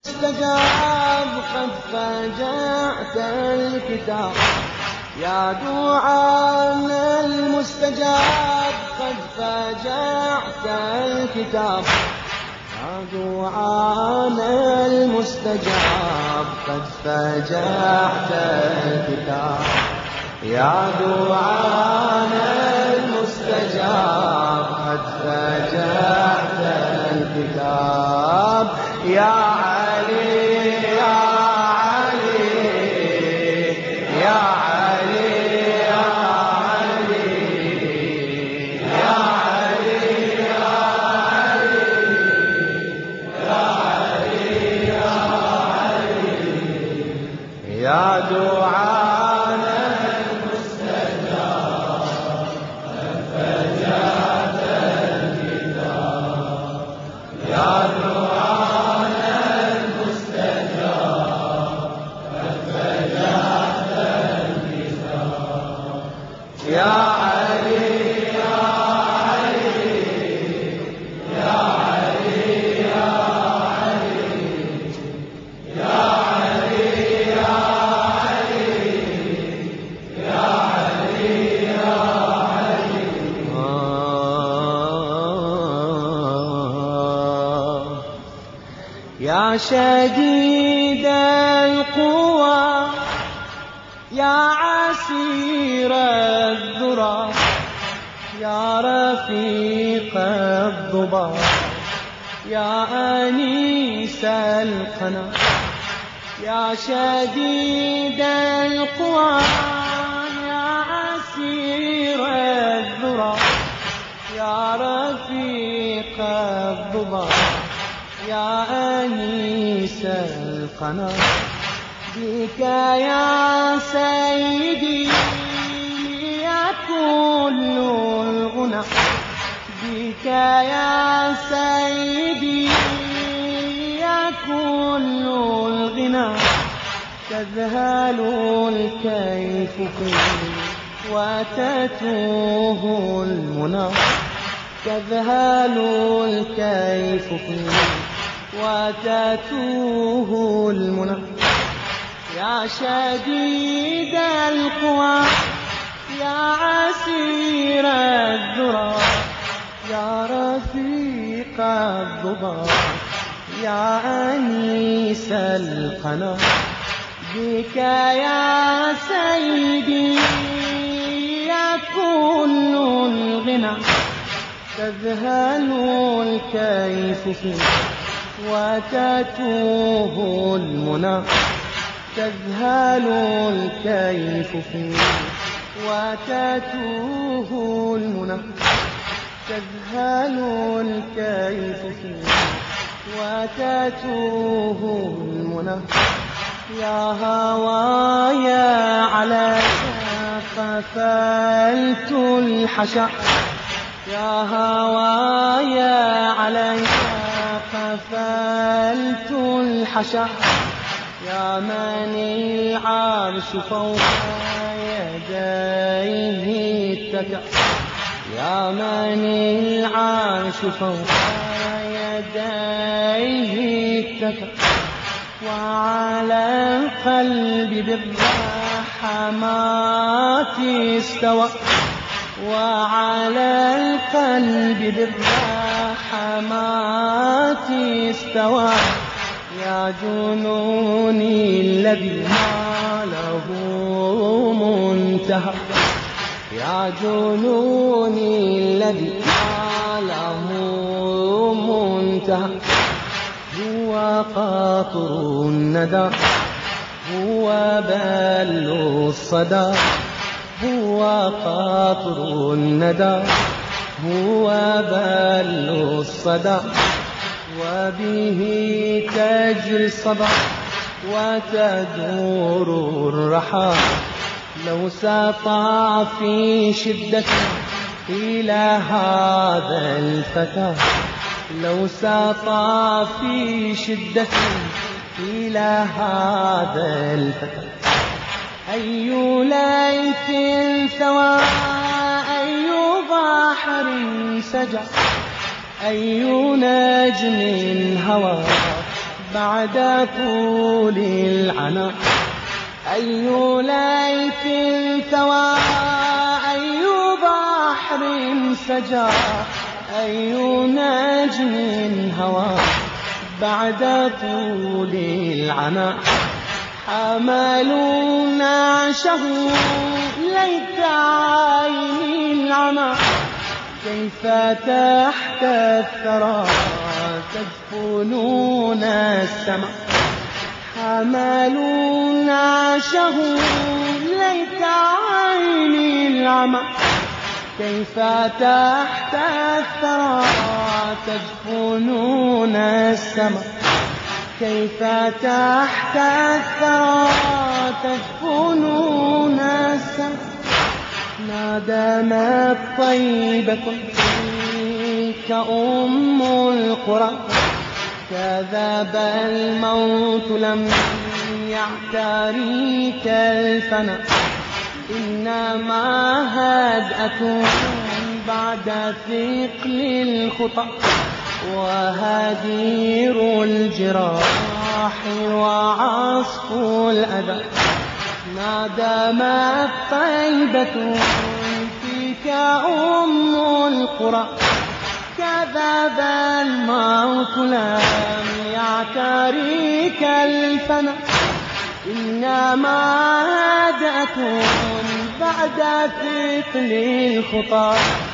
استجاب قد فاجأت الكتاب يا دعاءنا المستجاب قد فاجأت الكتاب يا دعاءنا المستجاب قد فاجأت الكتاب يا دعاءنا المستجاب قد فاجأت الكتاب يا علي يا علي يا علي يا علي يا علي يا علي يا علي يا دعانا المستجاب قد فاجأت الكتاب يا دعانا المستجاب قد فاجأت الكتاب يا علي يا علي يا علي يا علي يا علي يا علي يا علي يا شديد القوى يا عسير الذرى يا رفيق الضباب يا أنيس القنا يا شديد القوى يا عسير الذرى يا رفيق الضباب يا أنيس القنا بك يا سيدي كل الغنى بك يا سيدي كل الغنى تذهل الكيف فيه وتتوه المنى تذهل الكيف فيه وتتوه المنى يا شديد القوى يا عسير الذرى يا رفيق الضباب يا أنيس القنا بك يا سيدي كل الغنى تذهل الكيف فيه وتتوه المنى تذهل الكيف فيه وتتوه المنى تذهل الكيف فيه وتتوه المنى يا هوايا عليك قفلت الحشا يا هوايا عليك قفلت الحشا يا من العرش فوق يديه اتكأ يا من العرش فوق يديه اتكأ وعلى القلب بالرحمات استوى وعلى القلب بالرحمات استوى يا جنوني الذي ما له منتهى يا جنوني الذي ما له منتهى هو قاطر الندى هو بل الصدى هو قاطر الندى هو بل الصدى وبه تجري الصبا وتدور الرحى لو سطع في شدة إلى هذا الفتى لو سطع في شدة إلى هذا الفتى أي ليث ثوى أي بحر سجى أي نجم هوى بعد طول العناء. أي ليث ثوى، أي بحر سجى، أي نجم هوى بعد طول العناء. حملوا نعشه ليت عيني العمى، كيف تحت الثرى تدفنون السماء. حملوا نعشه ليت عيني العمى، كيف تحت الثرى تدفنون السماء. كيف تحت الثرى تدفنون السماء. نادمت طيبة تلك أم القرى، كذب الموت لم يعتريك الفنا. إنما هدأة بعد ثقل الخطى، وهدير الجراح وعصف الأذى. نادمت طيبة فيك أم القرى، كذب الموت لم يعتريك الفنا. إنما هدأة بعد ثقل الخطى،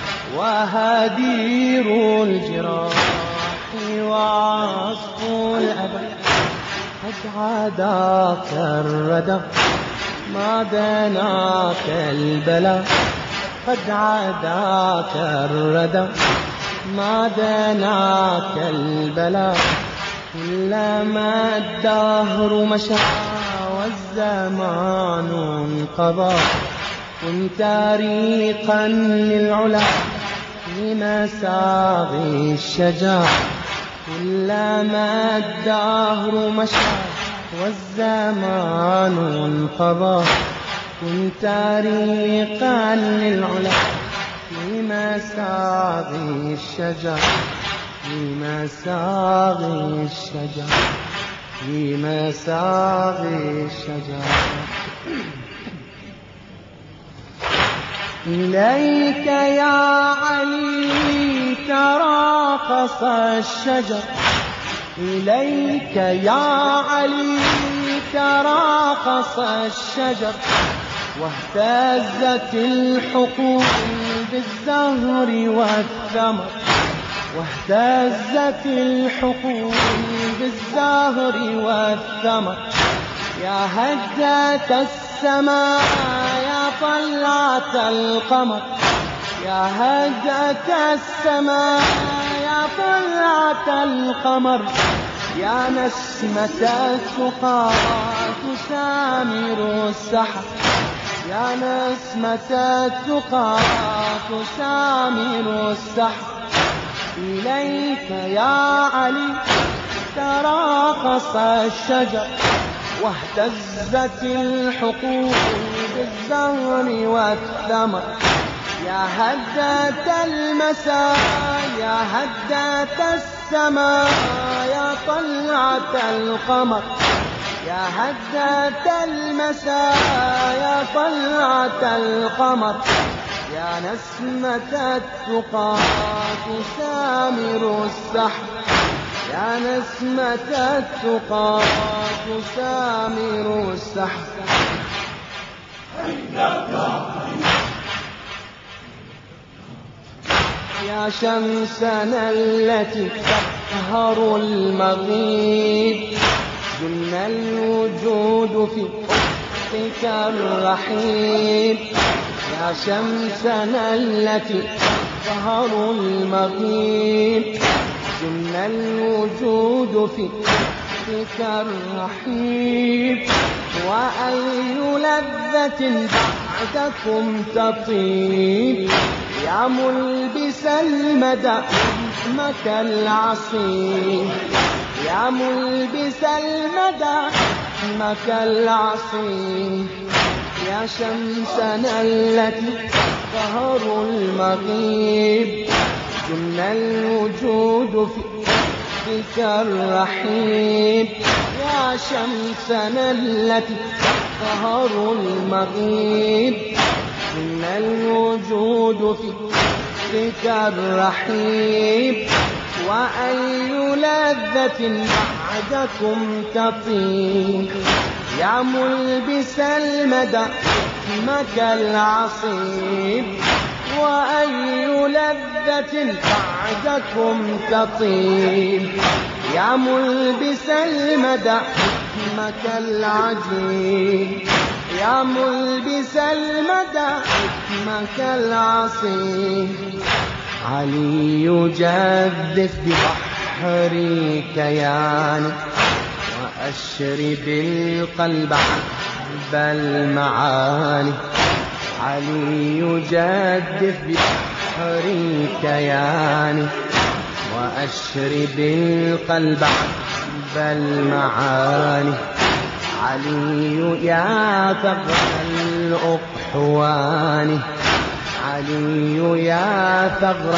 وهدير الجراح وعصف الأبد. قد عاداك الردى ما دناك البلاء، قد عاداك الردى ما دناك البلاء. كلما الدهر مشى والزمان انقضى، كنت ريقا للعلا في مساغي الشجاع. كلما الدهر مشى والزمان انقضى، كنت ريقا للعلا في مساغي الشجاع. في مساغي الشجاع، في مساغي الشجاع. إليك يا علي تراقص الشجر، إليك يا علي تراقص الشجر. واهتزت الحقول بالزهر والثمر، واهتزت الحقول بالزهر والثمر. يا هجة السماء يا طلعة القمر، يا هجة السماء يا طلعة القمر. يا نسمة التقى تسامر السحر، يا نسمة التقى تسامر السحر. إليك يا علي تراقص الشجر، واهتزت الحقول بالزهر والثمر. يا هدة المساء يا هدة السماء يا طلعة القمر، يا هدة المساء يا طلعة القمر. يا نسمة التقى تسامر السحر، يا نسمة التقى تسامر السحر. يا شمسنا التي تقهر المغيب، جن الوجود في أفقك الرحيب. يا شمسنا التي تقهر المغيب، جن الوجود في أفقك الرحيب. وأي لذة بعدكم تطيب، يا ملبس المدى اسمك العصيب، يا ملبس المدى اسمك العصيب. يا شمسنا التي تقهر المغيب، جن الوجود في ربك الرحيم. يا شمسنا التي تقهر المغيب، إن الوجود في ربك الرحيم. وأي لذة بعدكم تطيب، يا ملبس المدى اسمك العصيب. وأي لذة بعدكم تطيب، يا ملبس المدى اسمك العجيب. يا ملبس المدى اسمك العصيب. علي يجدف ببحر كياني، وأشرب القلب عذب المعاني. علي يجدف ببحر كياني، وأشرب القلب عذب المعاني. علي يا ثغر الأقحوان، علي يا ثغر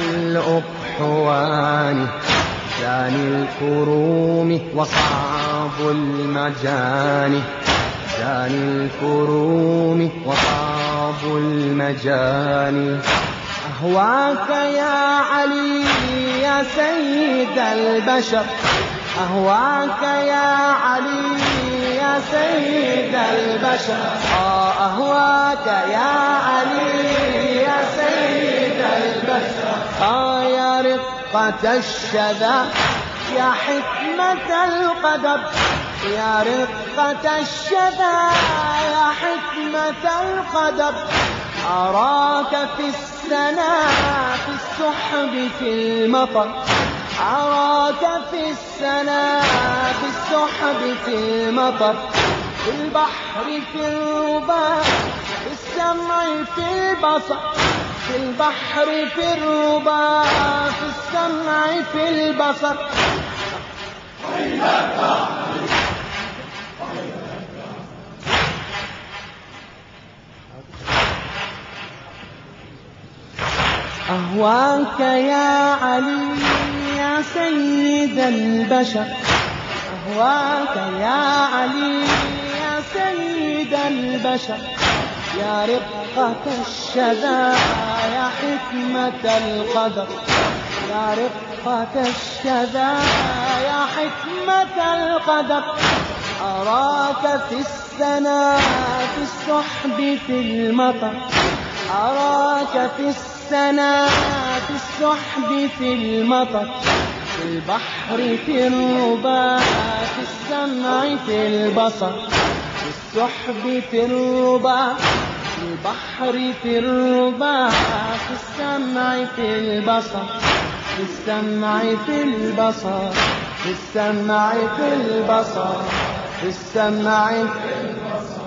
الأقحوان. ثاني الكروم وصعب المجاني، ثاني الكروم وصعب المجاني. أهواك يا علي يا سيد البشر، أهواك يا علي يا سيد البشر. أهواك يا علي يا سيد البشر. يا رقة الشذا يا حكمة القدر، يا رقة الشذا يا حكمة القدر. أراك في السنا في السحب في المطر، أراك في السنا في السحب في المطر. في البحر في الربا في السمع في البصر، في البحر في الربا في السمع في البصر. أهواك يا علي يا سيد البشر، أهواك يا علي يا سيد البشر. يا رقة الشذا يا حكمة القدر، يا رقة الشذا يا حكمة القدر. أراك في السنا في السحب في المطر، أراك في السنا في السحب في المطر. في البحر في الربا في السمع في البصر، في السحب في الربا في البحر في الربا في السمع في البصر، في السمع في البصر، في السمع في البصر، في السمع في البصر.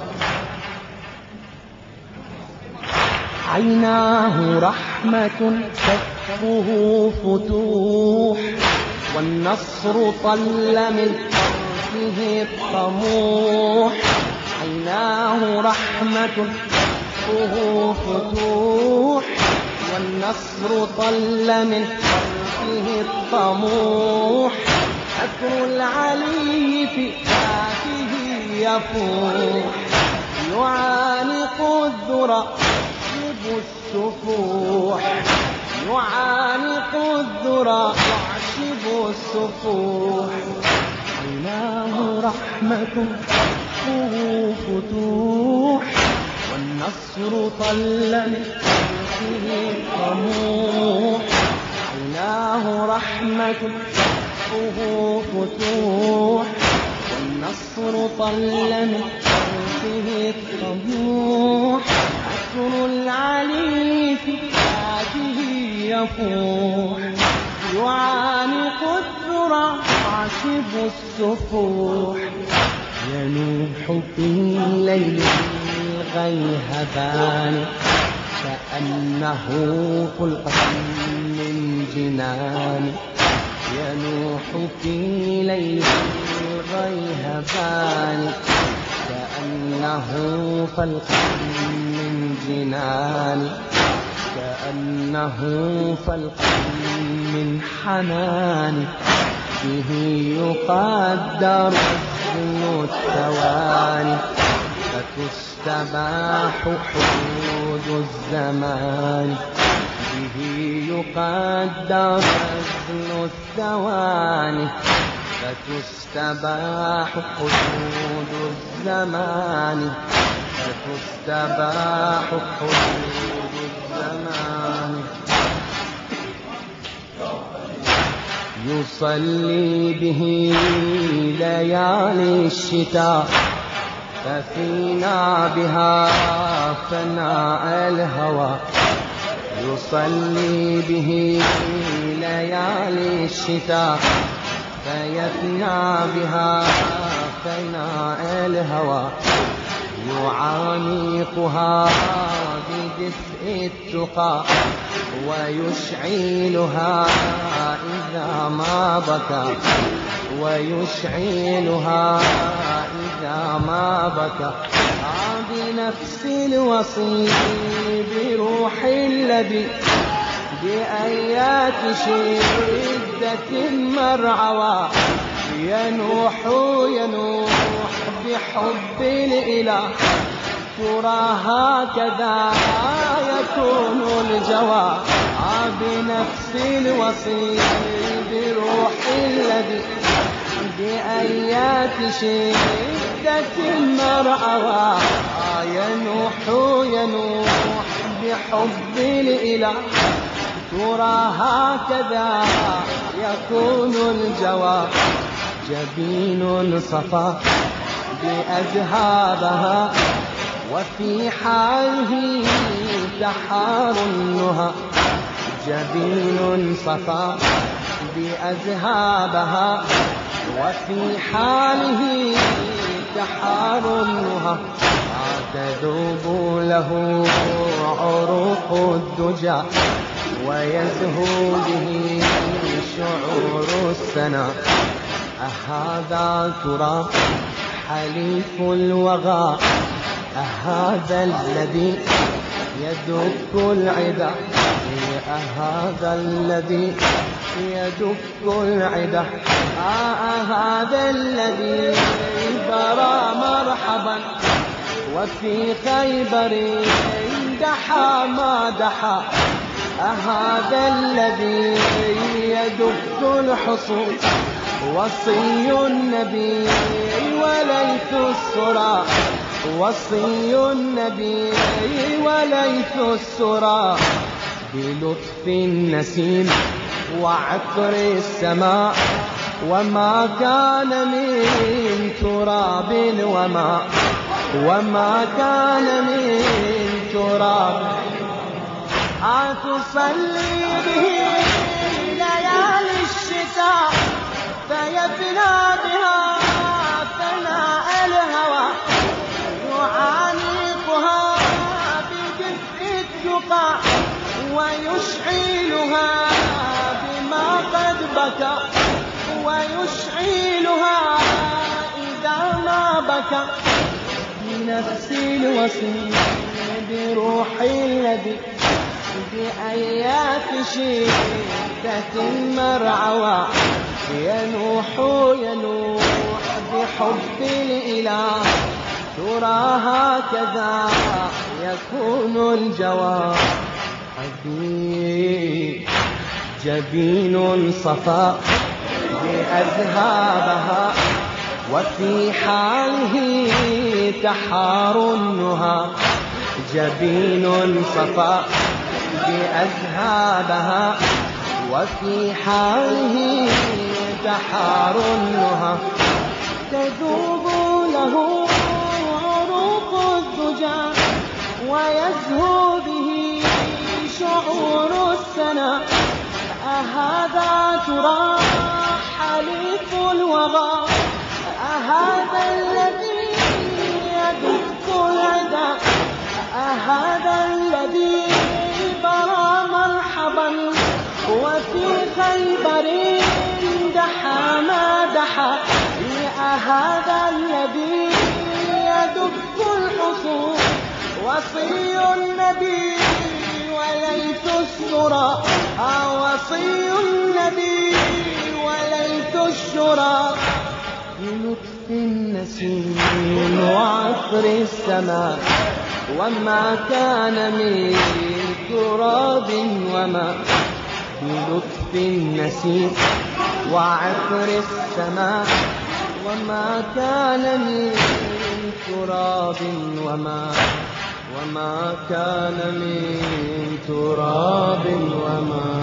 عيناه رحمة كفه فتوح، والنصر طل من طرفه الطموح. عيناه رحمة كفه فتوح، والنصر طل من طرفه الطموح. عطر العلي في ذاته يفوح، يعانق الذرى يعشب السفوح، يعانق الذرى يعشب السفوح. عيناه رحمة كفه فتوح، والنصر طل من طرفه الطموح. عيناه رحمة كفه فتوح، والنصر طل من طرفه الطموح. عطر العلي في ذاته يفوح، يعانق الذرى يعشب السفوح. ينوح في الليل الغيهبان، كأنه خلقة من جنان. ينوح في ليل الغيهبان، كأنه فلق من جنان. كأنه فلق من حنان. به يقدر وزن الثواني فتستباح حدود الزمان به يقدر وزن الثواني فتستباح حدود الزمان فتستباح حدود الزمان يصلي به ليالي الشتاء ففينا بها فناء الهوى يصلي به ليالي الشتاء فيفنى بها فناء الهوى يعانقها بدفء التقى ويشعلها إذا ما بكى ويشعلها إذا ما بكى بنفس الوصي بروح الذي بآيات شدة مرعوى ينوح بحب الإله ترى هكذا يكون الجوى بنفس الوصي بروح الذي بآيات شدة مرعوى ينوح بحب الإله ترى هكذا يكون الجوى جبين صفا بأذهابها وفي حاله تحار النهى جبين صفا بأذهابها وفي حاله تحار النهى تذوب له عروق الدجى ويزهو به شعور السنا أهذا ترى حليف الوغى أهذا الذي يدك العدا أهذا الذي يدك العدا أهذا الذي برى مرحبا وفي خيبر دحى ما دحى أهذا الذي يدك الحصون وصي النبي وليث السرى وصي النبي وليث السرى بلطف النسيم وعطر السماء وما كان من تراب وما كان من تراب تصلي به ليالي الشتاء فيفنى بها فناء الهوى يعانقها بدفء التقى ويشعلها بما قد بكى ويشعلها إذا ما بكى بنفس الوصي بروح الذي بآيات شدة مرعوى ينوح بحب الإله ترى هكذا يكون الجوى حبيب جبين صفاء بأذهابها وفي حاله تحار النهى جبين صفاء بأذهابها وفي حاله تحار النهى تذوب له عروق الدجى ويزهو به شعور السنا أهذا ترى حليف الوغى أهذا الذي يدك العدا أهذا الذي برى مرحبا وفي خيبر دحى ما دحى أهذا الذي يدك الحصون وصي النبي وليث السرى وصي النبي وليث تراب بلطف النسيم وعطر السماء وما كان من تراب وما بلطف النسيم وعطر السماء وما كان من تراب وما كان من تراب وما